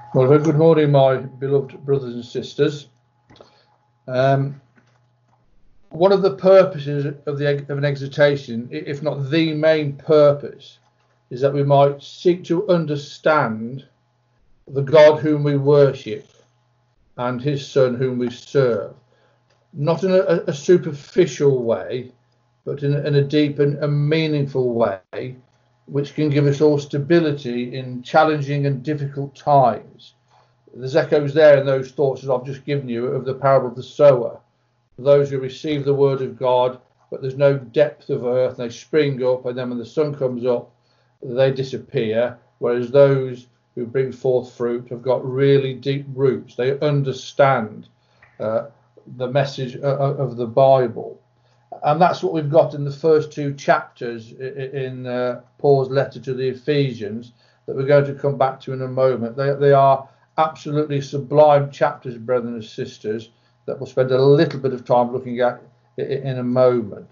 Well, very good morning, my beloved brothers and sisters. One of the purposes of an exhortation, if not the main purpose, is that we might seek to understand the God whom we worship and his Son whom we serve, not in a superficial way, but in a deep and meaningful way, which can give us all stability in challenging and difficult times. There's echoes there in those thoughts that I've just given you of the parable of the sower. Those who receive the word of God, but there's no depth of earth, they spring up, and then when the sun comes up, they disappear. Whereas those who bring forth fruit have got really deep roots. They understand the message of the Bible. And that's what we've got in the first two chapters in Paul's letter to the Ephesians that we're going to come back to in a moment. They are absolutely sublime chapters, brethren and sisters, that we'll spend a little bit of time looking at in a moment.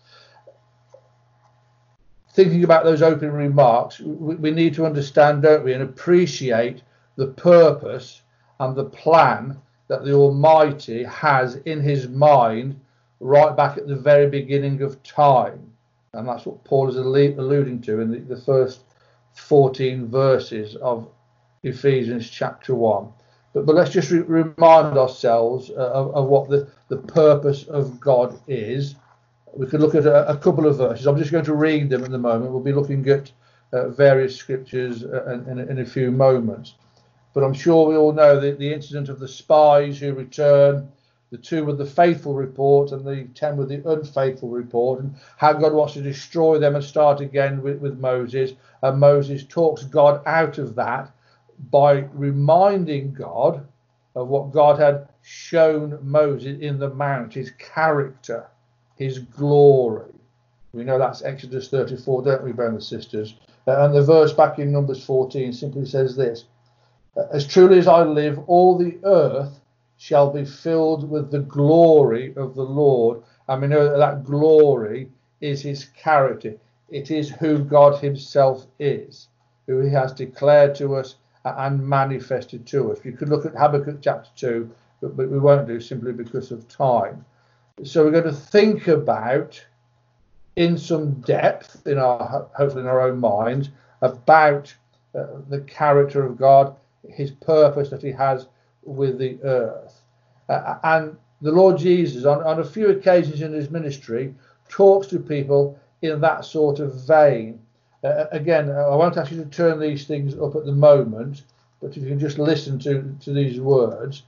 Thinking about those opening remarks, we need to understand, don't we, and appreciate the purpose and the plan that the Almighty has in his mind right back at the very beginning of time. And that's what Paul is alluding to in the first 14 verses of Ephesians chapter 1. But let's just remind ourselves of what the purpose of God is. We could look at a couple of verses. I'm just going to read them at the moment. We'll be looking at various scriptures in a few moments. But I'm sure we all know the incident of the spies who return, the 2 with the faithful report and the 10 with the unfaithful report, and how God wants to destroy them and start again with Moses. And Moses talks God out of that by reminding God of what God had shown Moses in the mount, his character, his glory. We know that's Exodus 34, don't we, brothers and sisters? And the verse back in Numbers 14 simply says this: as truly as I live, all the earth shall be filled with the glory of the Lord. And we know that glory is his character. It is who God himself is, who he has declared to us and manifested to us. You could look at Habakkuk chapter 2, but we won't do simply because of time. So we're going to think about, in some depth, hopefully in our own minds, about the character of God, his purpose that he has with the earth. And the Lord Jesus, on a few occasions in his ministry, talks to people in that sort of vein. Again, I won't ask you to turn these things up at the moment, but if you can just listen to these words.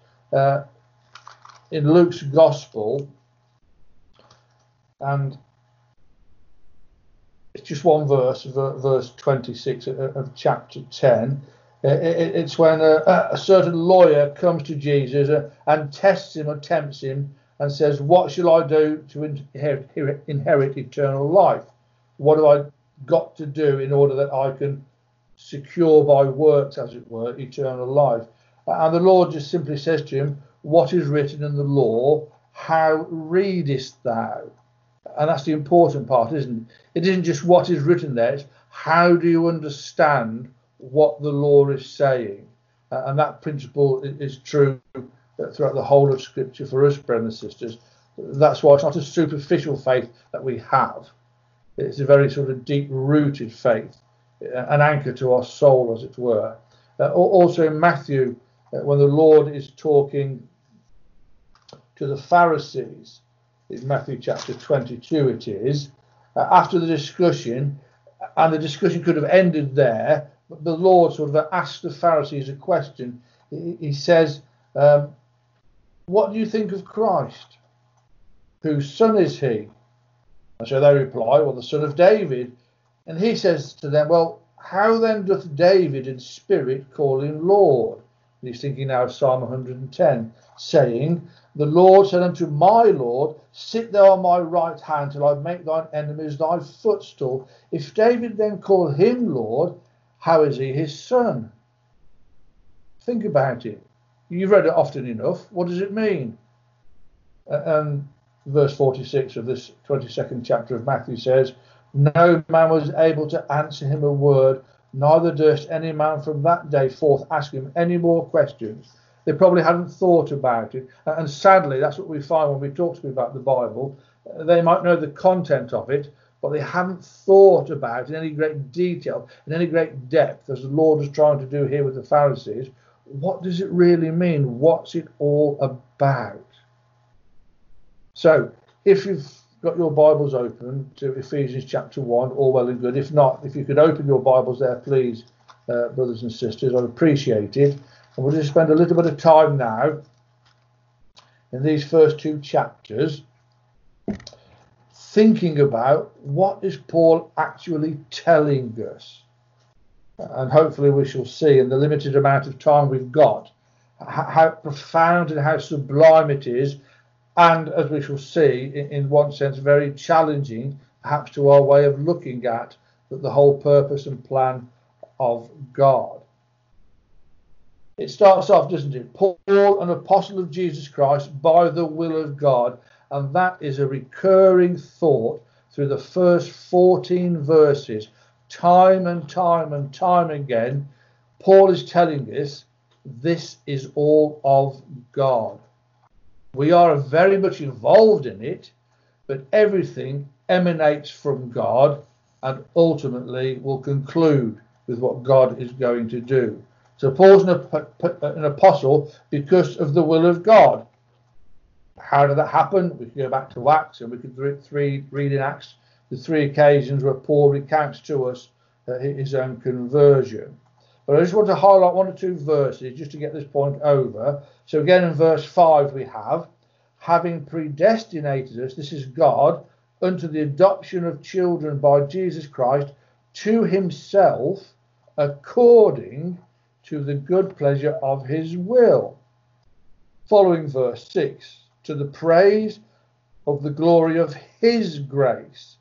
In Luke's Gospel, and it's just one verse, verse 26 of chapter 10. It's when a certain lawyer comes to Jesus and tests him or tempts him and says, what shall I do to inherit eternal life? What have I got to do in order that I can secure by works, as it were, eternal life? And the Lord just simply says to him, what is written in the law? How readest thou? And that's the important part, isn't it? It isn't just what is written there, it's how do you understand what the law is saying? And that principle is true throughout the whole of Scripture for us, brothers and sisters. That's why it's not a superficial faith that we have. It's a very sort of deep-rooted faith, an anchor to our soul, as it were. Also in Matthew, when the Lord is talking to the Pharisees, in Matthew chapter 22 it is, after the discussion, and the discussion could have ended there, but the Lord sort of asked the Pharisees a question. He says, what do you think of Christ? Whose son is he? And so they reply, well, the son of David. And he says to them, well, how then doth David in spirit call him Lord? And he's thinking now of Psalm 110, saying, the Lord said unto my Lord, sit thou on my right hand till I make thine enemies thy footstool. If David then call him Lord, how is he his son? Think about it. You've read it often enough. What does it mean? And verse 46 of this 22nd chapter of Matthew says, no man was able to answer him a word, neither durst any man from that day forth ask him any more questions. They probably hadn't thought about it. And sadly, that's what we find when we talk to people about the Bible. They might know the content of it, but they haven't thought about in any great detail, in any great depth, as the Lord was trying to do here with the Pharisees. What does it really mean? What's it all about? So, if you've got your Bibles open to Ephesians chapter 1, all well and good. If not, if you could open your Bibles there, please, brothers and sisters, I'd appreciate it. And we'll just spend a little bit of time now in these first two chapters thinking about what is Paul actually telling us. And hopefully we shall see in the limited amount of time we've got how profound and how sublime it is, and as we shall see, in one sense very challenging perhaps to our way of looking at the whole purpose and plan of God. It starts off, doesn't it? Paul, an apostle of Jesus Christ by the will of God. And that is a recurring thought through the first 14 verses. Time and time and time again, Paul is telling us this is all of God. We are very much involved in it, but everything emanates from God and ultimately will conclude with what God is going to do. So Paul's an apostle because of the will of God. How did that happen? We could go back to Acts, and we could read in Acts the three occasions where Paul recounts to us his own conversion. But I just want to highlight one or two verses just to get this point over. So again in verse 5 we have, having predestinated us, this is God, unto the adoption of children by Jesus Christ to himself, according to the good pleasure of his will. Following verse 6, to the praise of the glory of his grace,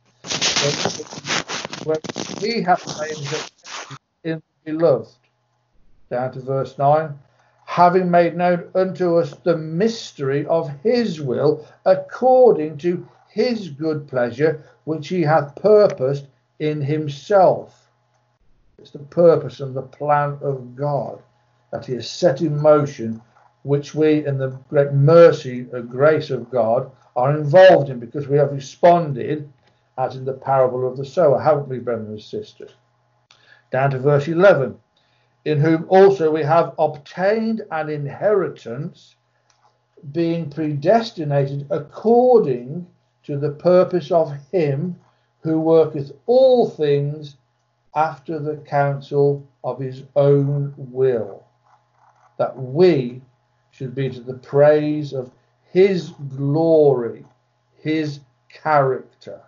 where he hath made us in the beloved. Down to verse 9, having made known unto us the mystery of his will, according to his good pleasure, which he hath purposed in himself. It's the purpose and the plan of God that he has set in motion, which we, in the great mercy and grace of God, are involved in because we have responded, as in the parable of the sower, haven't we, brothers and sisters? Down to verse 11, in whom also we have obtained an inheritance, being predestinated according to the purpose of him who worketh all things after the counsel of his own will, that we should be to the praise of his glory, his character,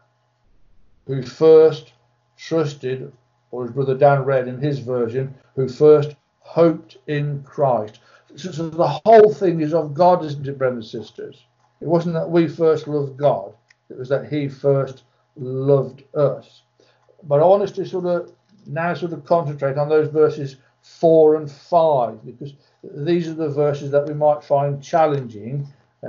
who first trusted, or as Brother Dan read in his version, who first hoped in Christ. So the whole thing is of God, isn't it, brothers and sisters? It wasn't that we first loved God, it was that he first loved us. But I want us to sort of concentrate on those verses 4 and 5, because these are the verses that we might find challenging,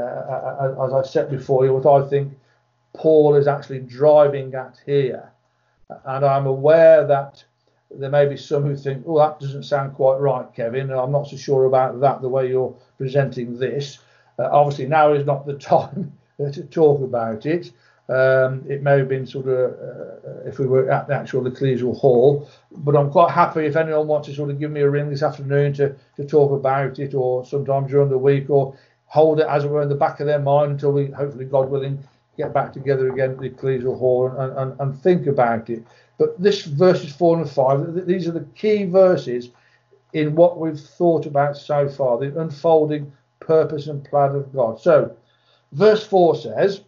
as I said before you, what I think Paul is actually driving at here. And I'm aware that there may be some who think, oh, that doesn't sound quite right, Kevin, and I'm not so sure about that, the way you're presenting this. Obviously, now is not the time to talk about it. It may have been sort of if we were at the actual ecclesial hall, but I'm quite happy if anyone wants to sort of give me a ring this afternoon to talk about it, or sometime during the week, or hold it as it were in the back of their mind until we, hopefully, God willing, get back together again at the ecclesial hall and think about it. But this verses 4 and 5, these are the key verses in what we've thought about so far, the unfolding purpose and plan of God. So, verse 4 says,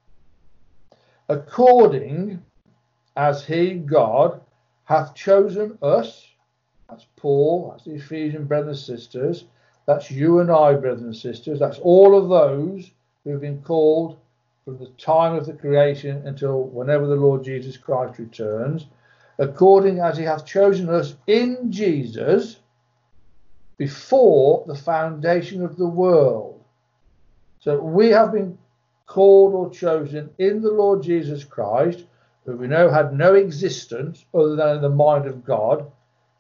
according as he, God, hath chosen us, that's Paul, that's the Ephesian brothers and sisters, that's you and I, brothers and sisters, that's all of those who have been called from the time of the creation until whenever the Lord Jesus Christ returns, according as he hath chosen us in Jesus before the foundation of the world. So we have been called or chosen in the Lord Jesus Christ, who we know had no existence other than in the mind of God,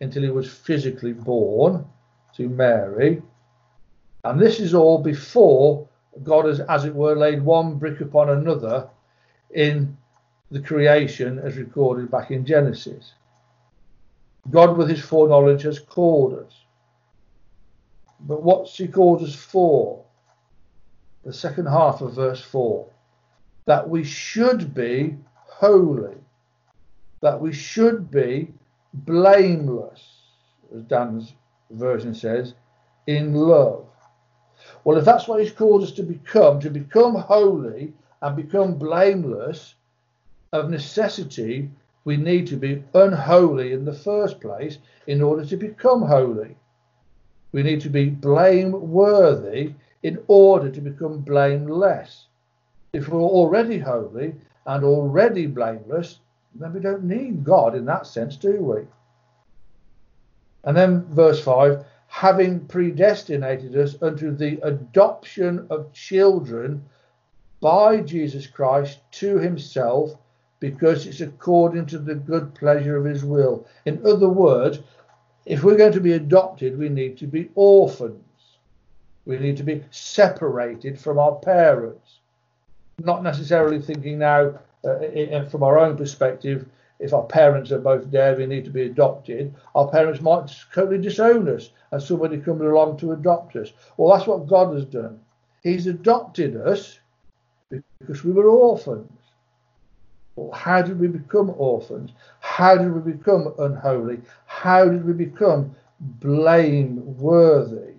until he was physically born to Mary. And this is all before God has, as it were, laid one brick upon another in the creation as recorded back in Genesis. God, with his foreknowledge, has called us. But what's he called us for? The second half of verse 4. That we should be holy. That we should be blameless, as Dan's version says, in love. Well, if that's what he's called us to become holy and become blameless, of necessity, we need to be unholy in the first place in order to become holy. We need to be blameworthy in order to become blameless. If we're already holy and already blameless, then we don't need God in that sense, do we? And then verse 5, having predestinated us unto the adoption of children by Jesus Christ to himself, because it's according to the good pleasure of his will. In other words, if we're going to be adopted, we need to be orphans. We need to be separated from our parents. Not necessarily thinking now, from our own perspective, if our parents are both dead, we need to be adopted. Our parents might totally disown us and somebody comes along to adopt us. Well, that's what God has done. He's adopted us because we were orphans. Well, how did we become orphans? How did we become unholy? How did we become blameworthy?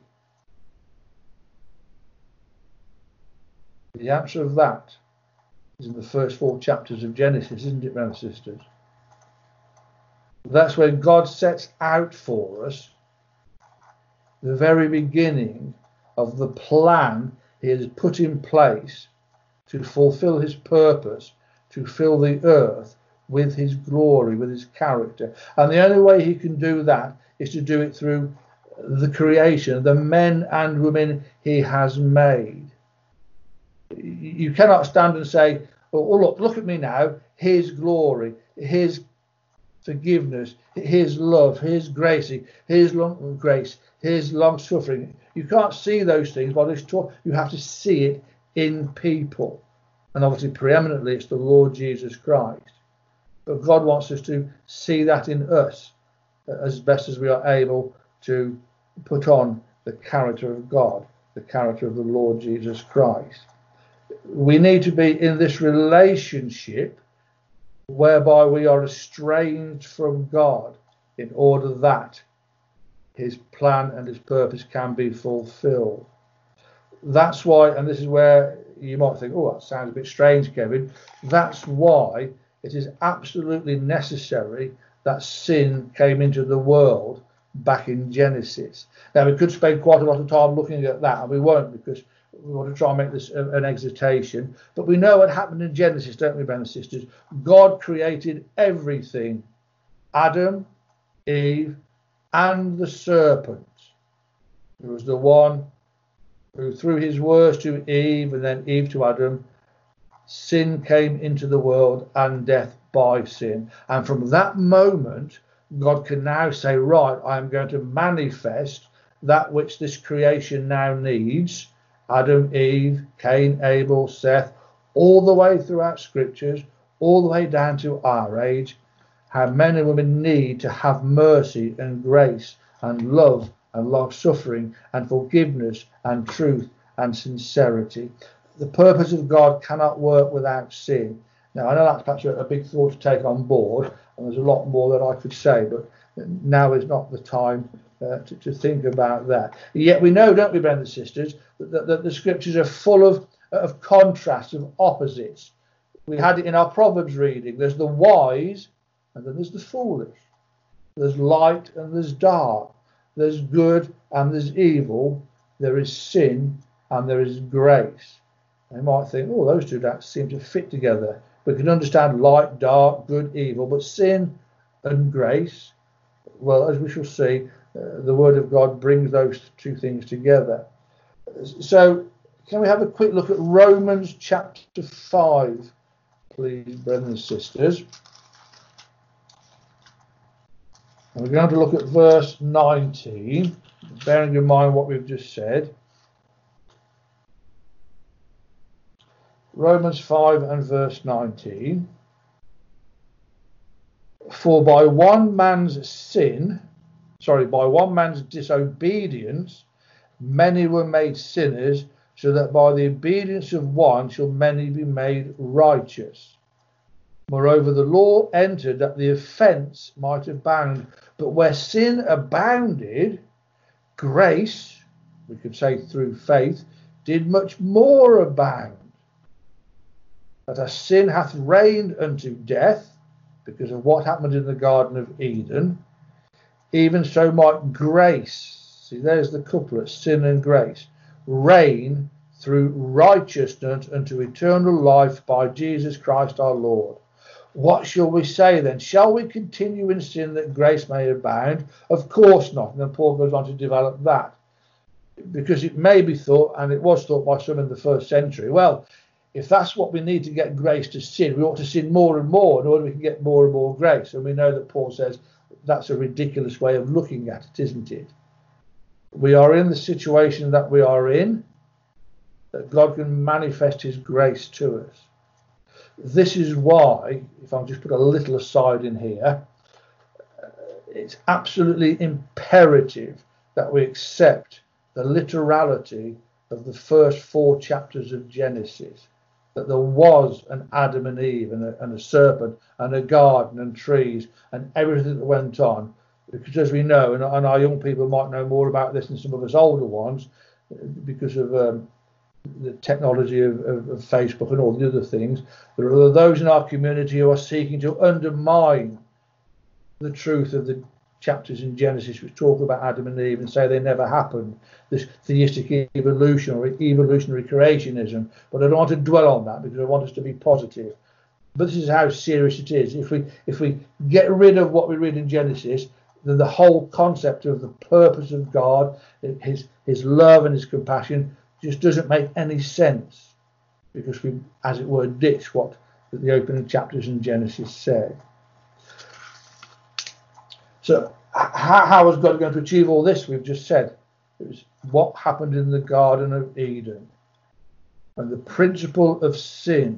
The answer of that is in the first 4 chapters of Genesis, isn't it, brothers and sisters? That's where God sets out for us the very beginning of the plan he has put in place to fulfill his purpose, to fill the earth with his glory, with his character. And the only way he can do that is to do it through the creation, the men and women he has made. You cannot stand and say, oh look at me now, his glory, his forgiveness, his love, his grace, his long suffering. You can't see those things by this talk. You have to see it in people. And obviously, preeminently, it's the Lord Jesus Christ. But God wants us to see that in us as best as we are able to put on the character of God, the character of the Lord Jesus Christ. We need to be in this relationship whereby we are estranged from God in order that his plan and his purpose can be fulfilled. That's why, and this is where you might think, oh, that sounds a bit strange, Kevin. That's why it is absolutely necessary that sin came into the world back in Genesis. Now, we could spend quite a lot of time looking at that, and we won't, because we want to try and make this an exhortation. But we know what happened in Genesis, don't we, brothers and sisters? God created everything. Adam, Eve, and the serpent. It was the one who, through his words to Eve and then Eve to Adam, sin came into the world and death by sin. And from that moment, God can now say, right, I'm going to manifest that which this creation now needs. Adam, Eve, Cain, Abel, Seth, all the way throughout scriptures, all the way down to our age, how men and women need to have mercy and grace and love and long suffering and forgiveness and truth and sincerity. The purpose of God cannot work without sin. Now, I know that's perhaps a big thought to take on board, and there's a lot more that I could say, but now is not the time to think about that. Yet we know, don't we, brothers and sisters, that the scriptures are full of contrasts, of opposites. We had it in our Proverbs reading. There's the wise, and then there's the foolish. There's light and there's dark. There's good and there's evil. There is sin and there is grace. And you might think, oh, those two don't seem to fit together. We can understand light, dark, good, evil, but sin and grace, well, as we shall see, the Word of God brings those two things together. So, can we have a quick look at Romans chapter 5, please, brothers and sisters? And we're going to look at verse 19, bearing in mind what we've just said. Romans 5 and verse 19. For by one man's disobedience, many were made sinners, so that by the obedience of one shall many be made righteous. Moreover, the law entered that the offence might abound, but where sin abounded, grace, we could say through faith, did much more abound. That as sin hath reigned unto death, because of what happened in the Garden of Eden, even so might grace, see there's the couplet, sin and grace, reign through righteousness unto eternal life by Jesus Christ our Lord. What shall we say then? Shall we continue in sin that grace may abound? Of course not. And then Paul goes on to develop that. Because it may be thought, and it was thought by some in the first century, well, if that's what we need to get grace to sin, we ought to sin more and more in order we can get more and more grace. And we know that Paul says that's a ridiculous way of looking at it, isn't it? We are in the situation that we are in, that God can manifest his grace to us. This is why, if I'll just put a little aside in here, it's absolutely imperative that we accept the literality of the first 4 chapters of Genesis, that there was an Adam and Eve and a serpent and a garden and trees and everything that went on. Because as we know, and our young people might know more about this than some of us older ones, because of the technology of Facebook and all the other things, there are those in our community who are seeking to undermine the truth of the chapters in Genesis which talk about Adam and Eve and say they never happened, this theistic evolution or evolutionary creationism. But I don't want to dwell on that because I want us to be positive. But this is how serious it is. If we get rid of what we read in Genesis, then the whole concept of the purpose of God, his love and his compassion, just doesn't make any sense, because we, as it were, ditch what the opening chapters in Genesis say. So how was God going to achieve all this? We've just said it was what happened in the Garden of Eden, and the principle of sin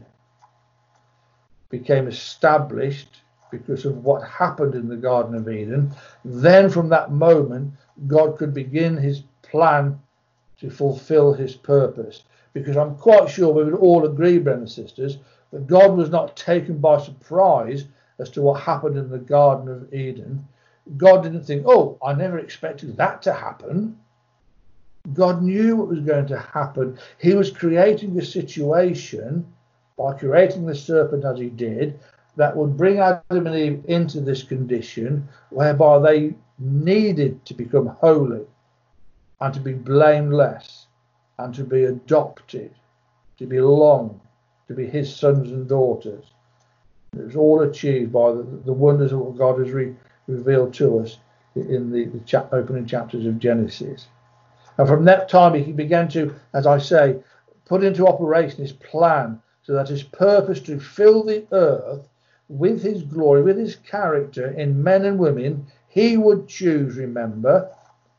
became established because of what happened in the Garden of Eden. Then from that moment, God could begin his plan to fulfill his purpose, because I'm quite sure we would all agree, brothers and sisters, that God was not taken by surprise as to what happened in the Garden of Eden. God didn't think, oh, I never expected that to happen. God knew what was going to happen. He was creating a situation by creating the serpent as he did that would bring Adam and Eve into this condition whereby they needed to become holy and to be blameless and to be adopted, to belong, to be his sons and daughters. It was all achieved by the wonders of what God has revealed to us in the opening chapters of Genesis. And from that time he began to, as I say, put into operation his plan, so that his purpose to fill the earth with his glory, with his character in men and women he would choose, remember,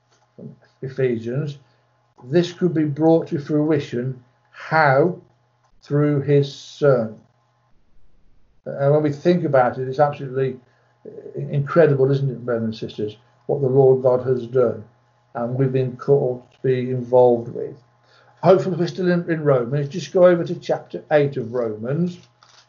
Ephesians, this could be brought to fruition. How? Through his Son. And when we think about it, it's absolutely incredible, isn't it, brothers and sisters, what the Lord God has done and we've been called to be involved with. Hopefully we're still in Romans. Just go over to chapter 8 of Romans,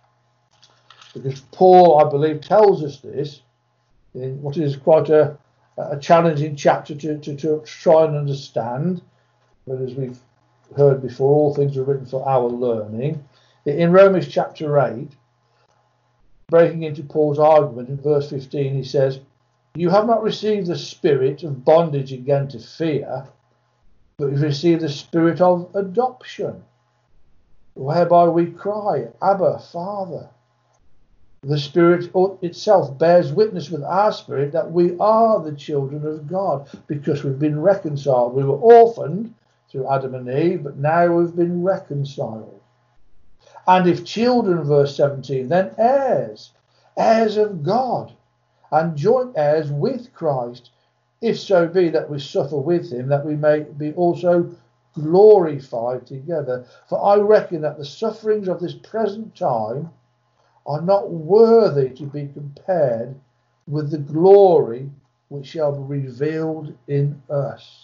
because Paul, I believe, tells us this in what is quite a challenging chapter to try and understand. But as we've heard before, all things are written for our learning. In Romans chapter 8, breaking into Paul's argument in verse 15, he says, you have not received the spirit of bondage again to fear, but you've received the spirit of adoption, whereby we cry, Abba, Father. The Spirit itself bears witness with our spirit that we are the children of God, because we've been reconciled. We were orphaned through Adam and Eve, but now we've been reconciled. And if children, verse 17, then heirs, heirs of God, and joint heirs with Christ, if so be that we suffer with him, that we may be also glorified together. For I reckon that the sufferings of this present time are not worthy to be compared with the glory which shall be revealed in us.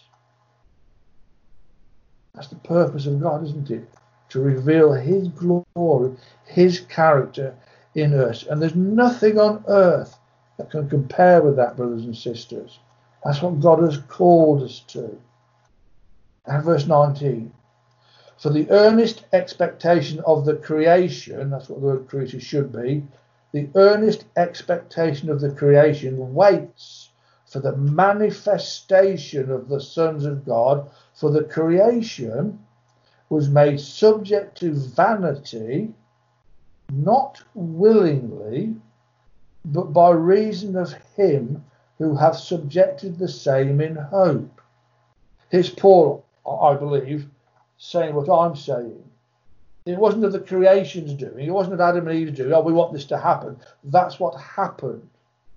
That's the purpose of God, isn't it? To reveal his glory, his character in us. And there's nothing on earth that can compare with that, brothers and sisters. That's what God has called us to. And verse 19. For the earnest expectation of the creation, that's what the word creation should be, the earnest expectation of the creation waits for the manifestation of the sons of God. For the creation was made subject to vanity, not willingly, but by reason of him who hath subjected the same in hope. Here's Paul, I believe, saying what I'm saying. It wasn't of the creation's doing. It wasn't of Adam and Eve's doing. Oh, we want this to happen. That's what happened.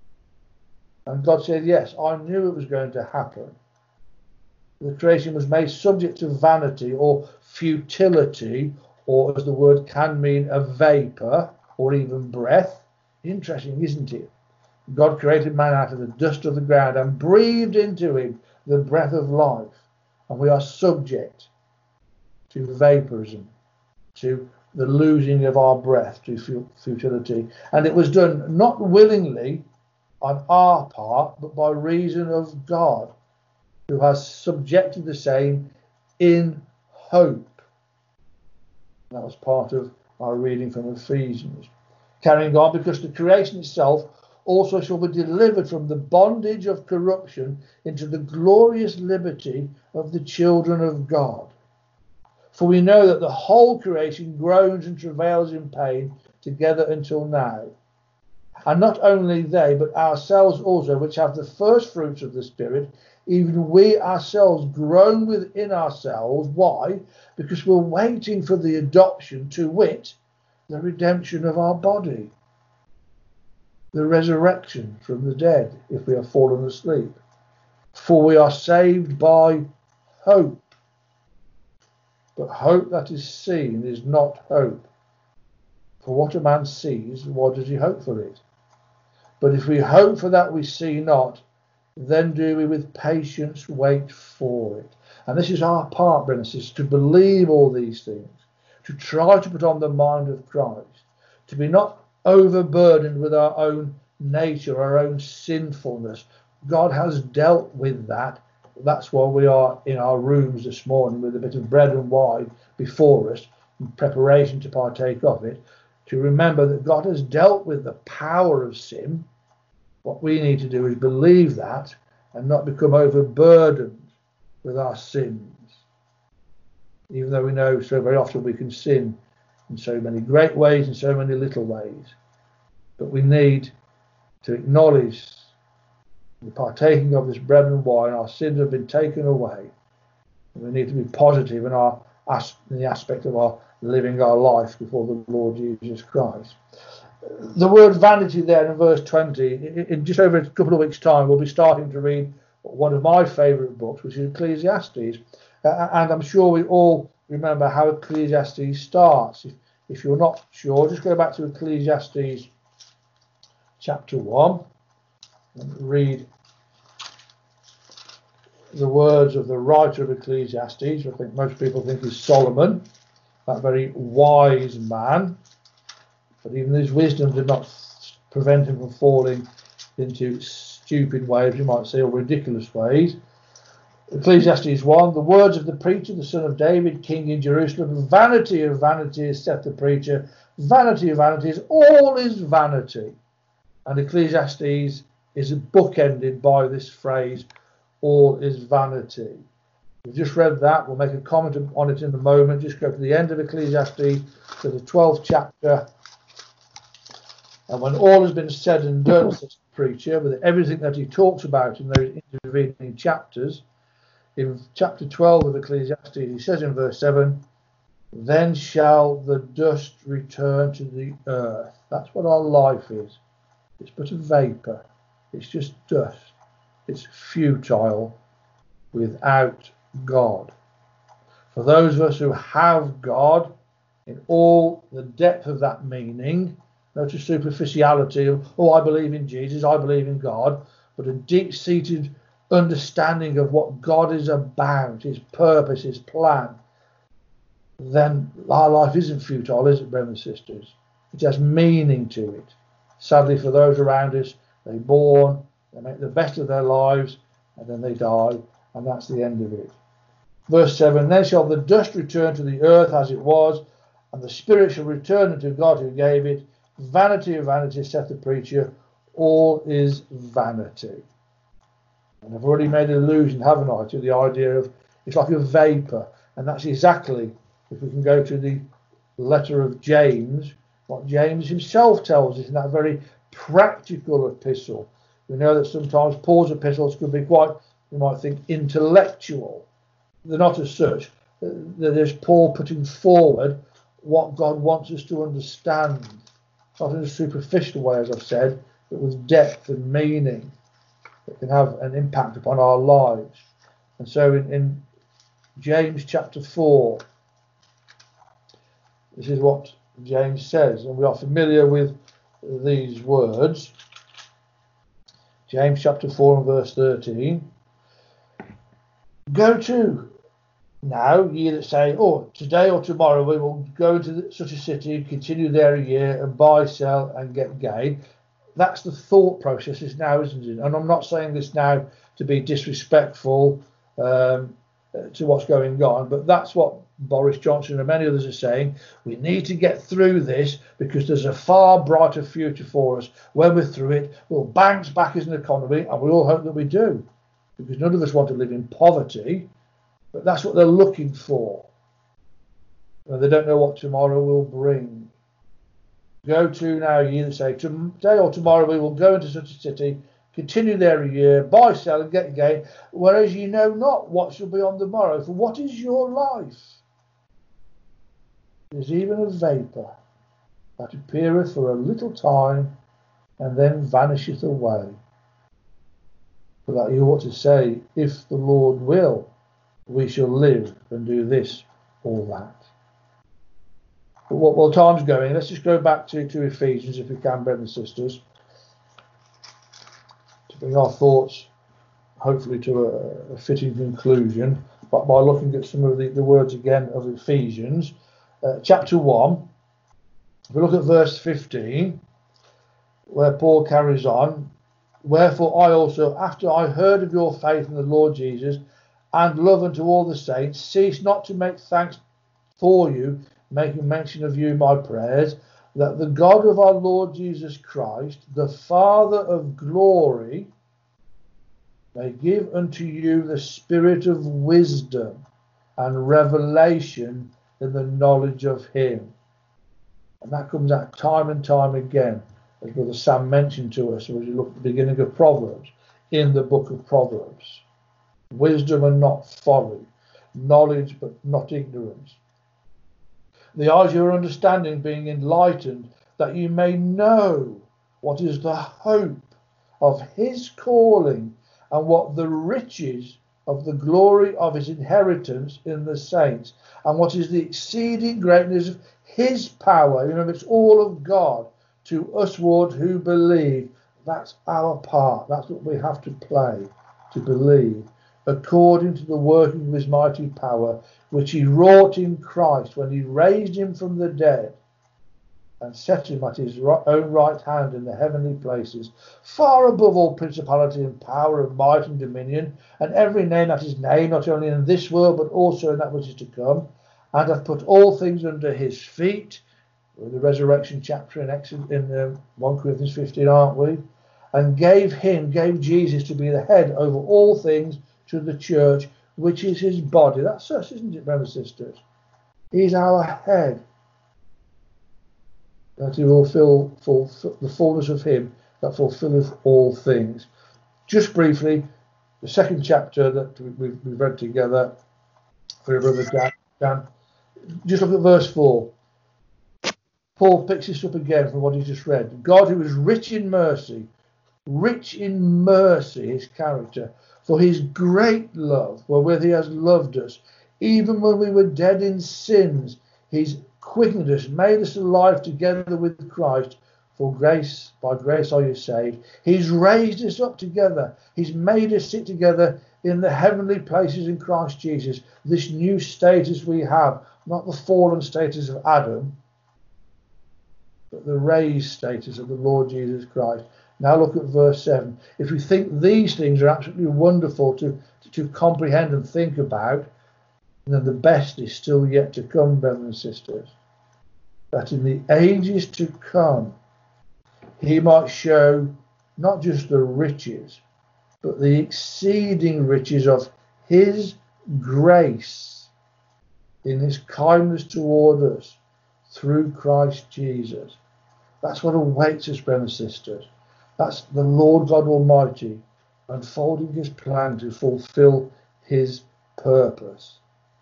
And God said, yes, I knew it was going to happen. The creation was made subject to vanity or futility, or as the word can mean, a vapor or even breath. Interesting, isn't it? God created man out of the dust of the ground and breathed into him the breath of life. And we are subject to vaporism, to the losing of our breath, to futility. And it was done not willingly on our part, but by reason of God, who has subjected the same in hope. That was part of our reading from Ephesians. Carrying on, because the creation itself also shall be delivered from the bondage of corruption into the glorious liberty of the children of God. For we know that the whole creation groans and travails in pain together until now. And not only they, but ourselves also, which have the first fruits of the Spirit, even we ourselves groan within ourselves. Why? Because we're waiting for the adoption, to wit, the redemption of our body, the resurrection from the dead, if we have fallen asleep. For we are saved by hope. But hope that is seen is not hope. For what a man sees, what does he hope for it? But if we hope for that we see not, then do we with patience wait for it. And this is our part, brothers and sisters, to believe all these things, to try to put on the mind of Christ, to be not overburdened with our own nature, our own sinfulness. God has dealt with that. That's why we are in our rooms this morning with a bit of bread and wine before us in preparation to partake of it, to remember that God has dealt with the power of sin. What we need to do is believe that and not become overburdened with our sins, even though we know so very often we can sin in so many great ways and so many little ways. But we need to acknowledge the partaking of this bread and wine, our sins have been taken away. And we need to be positive in the aspect of our living our life before the Lord Jesus Christ. The word vanity there in verse 20, in just over a couple of weeks' time, we'll be starting to read one of my favourite books, which is Ecclesiastes. And I'm sure we all remember how Ecclesiastes starts. If you're not sure, just go back to Ecclesiastes chapter 1 and read the words of the writer of Ecclesiastes. I think most people think is Solomon, that very wise man. But even his wisdom did not prevent him from falling into stupid ways, you might say, or ridiculous ways. Ecclesiastes 1, the words of the preacher, the son of David, king in Jerusalem. Vanity of vanities, saith the preacher. Vanity of vanities, all is vanity. And Ecclesiastes is bookended by this phrase, all is vanity. We've just read that. We'll make a comment on it in a moment. Just go to the end of Ecclesiastes, to the 12th chapter. And when all has been said and done, says the preacher, with everything that he talks about in those intervening chapters, in chapter 12 of Ecclesiastes, he says in verse 7, then shall the dust return to the earth. That's what our life is. It's but a vapour. It's just dust. It's futile without God. For those of us who have God, in all the depth of that meaning, not a superficiality of, oh, I believe in Jesus, I believe in God, but a deep-seated understanding of what God is about, his purpose, his plan, then our life isn't futile, is it, brothers and sisters? It has meaning to it. Sadly, for those around us, they're born, they make the best of their lives, and then they die, and that's the end of it. Verse 7, then shall the dust return to the earth as it was, and the spirit shall return unto God who gave it. Vanity of vanity, saith the preacher, all is vanity. And I've already made an allusion, haven't I, to the idea of it's like a vapour. And that's exactly, if we can go to the letter of James, what James himself tells us in that very practical epistle. We know that sometimes Paul's epistles could be quite, you might think, intellectual. They're not as such. There's Paul putting forward what God wants us to understand, not in a superficial way, as I've said, but with depth and meaning that can have an impact upon our lives. And so in James chapter 4, this is what James says, and we are familiar with these words. James chapter 4 and verse 13. Go to now, ye that say, oh, today or tomorrow we will go into such a city, continue there a year, and buy, sell, and get gain. That's the thought process is now, isn't it? And I'm not saying this now to be disrespectful to what's going on, but that's what Boris Johnson and many others are saying. We need to get through this because there's a far brighter future for us. When we're through it, we'll bounce back as an economy, and we all hope that we do, because none of us want to live in poverty, but that's what they're looking for. And they don't know what tomorrow will bring. Go to now, ye that say, today or tomorrow we will go into such a city, continue there a year, buy, sell, and get gain, whereas ye know not what shall be on the morrow. For what is your life? It is even a vapour that appeareth for a little time, and then vanisheth away. For that you ought to say, if the Lord will, we shall live and do this or that. But while time's going, let's just go back to Ephesians, if we can, brothers and sisters, to bring our thoughts hopefully to a fitting conclusion, but by looking at some of the words again of Ephesians. Chapter 1, if we look at verse 15, where Paul carries on, wherefore I also, after I heard of your faith in the Lord Jesus, and love unto all the saints, cease not to make thanks for you, making mention of you in my prayers, that the God of our Lord Jesus Christ, the Father of glory, may give unto you the spirit of wisdom and revelation in the knowledge of him. And that comes out time and time again, as Brother Sam mentioned to us as we look at the beginning of Proverbs, in the book of Proverbs. Wisdom and not folly, knowledge but not ignorance. The eyes of your understanding being enlightened, that you may know what is the hope of his calling, and what the riches of the glory of his inheritance in the saints, and what is the exceeding greatness of his power. Remember, it's all of God to usward who believe. That's our part. That's what we have to play, to believe, according to the working of his mighty power, which he wrought in Christ when he raised him from the dead and set him at his own right hand in the heavenly places, far above all principality and power and might and dominion, and every name that is named, not only in this world, but also in that which is to come, and hath put all things under his feet. We're in the resurrection chapter in 1 Corinthians 15, aren't we? And gave Jesus to be the head over all things to the church, which is his body. That's us, isn't it, brothers and sisters? He's our head. That he will fill the fullness of him that fulfilleth all things. Just briefly, the second chapter that we've read together for your brother Dan. Just look at verse 4. Paul picks this up again from what he just read. God, who is rich in mercy, rich in mercy, his character, for his great love, wherewith he has loved us, even when we were dead in sins, he's quickened us, made us alive together with Christ. For grace, by grace are you saved. He's raised us up together. He's made us sit together in the heavenly places in Christ Jesus. This new status we have, not the fallen status of Adam, but the raised status of the Lord Jesus Christ. Now look at verse 7. If we think these things are absolutely wonderful to comprehend and think about, then the best is still yet to come, brothers and sisters. That in the ages to come, he might show not just the riches, but the exceeding riches of his grace in his kindness toward us through Christ Jesus. That's what awaits us, brothers and sisters. That's the Lord God Almighty unfolding his plan to fulfill his purpose.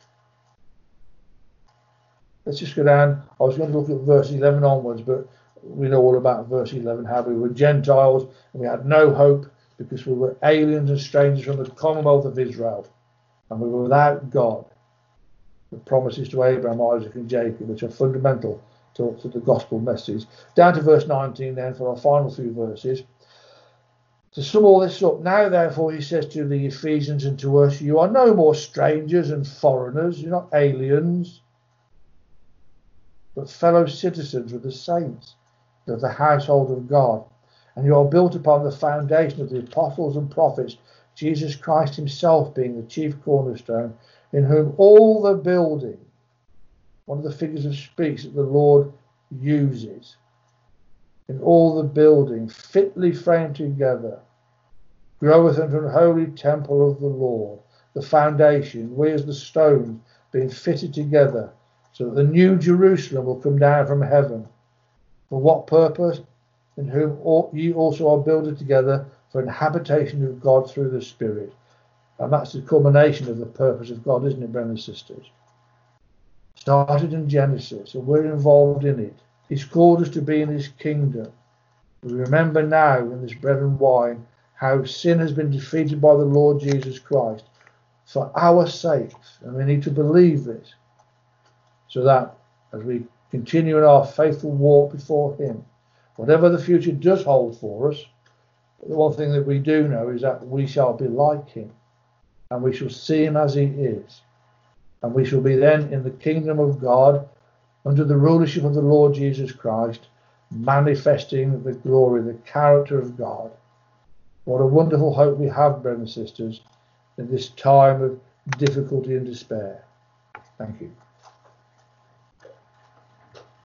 Let's just go down. I was going to look at verse 11 onwards, but we know all about verse 11, how we were Gentiles and we had no hope because we were aliens and strangers from the commonwealth of Israel, and we were without God. The promises to Abraham, Isaac and Jacob, which are fundamental to the gospel message. Down to verse 19 then for our final few verses. To sum all this up, now therefore he says to the Ephesians and to us, you are no more strangers and foreigners, you're not aliens, but fellow citizens with the saints of the household of God. And you are built upon the foundation of the apostles and prophets, Jesus Christ himself being the chief cornerstone, in whom all the building, one of the figures of speech that the Lord uses, in all the building, fitly framed together, groweth into an holy temple of the Lord, the foundation, we as the stones, being fitted together, so that the new Jerusalem will come down from heaven. For what purpose? In whom ye also are builded together for an habitation of God through the Spirit. And that's the culmination of the purpose of God, isn't it, brothers and sisters? Started in Genesis, and we're involved in it. He's called us to be in his kingdom. We remember now in this bread and wine how sin has been defeated by the Lord Jesus Christ for our sakes. And we need to believe this, so that as we continue in our faithful walk before him, whatever the future does hold for us, the one thing that we do know is that we shall be like him, and we shall see him as he is, and we shall be then in the kingdom of God under the rulership of the Lord Jesus Christ, manifesting the glory, the character of God. What a wonderful hope we have, brothers and sisters, in this time of difficulty and despair. Thank you.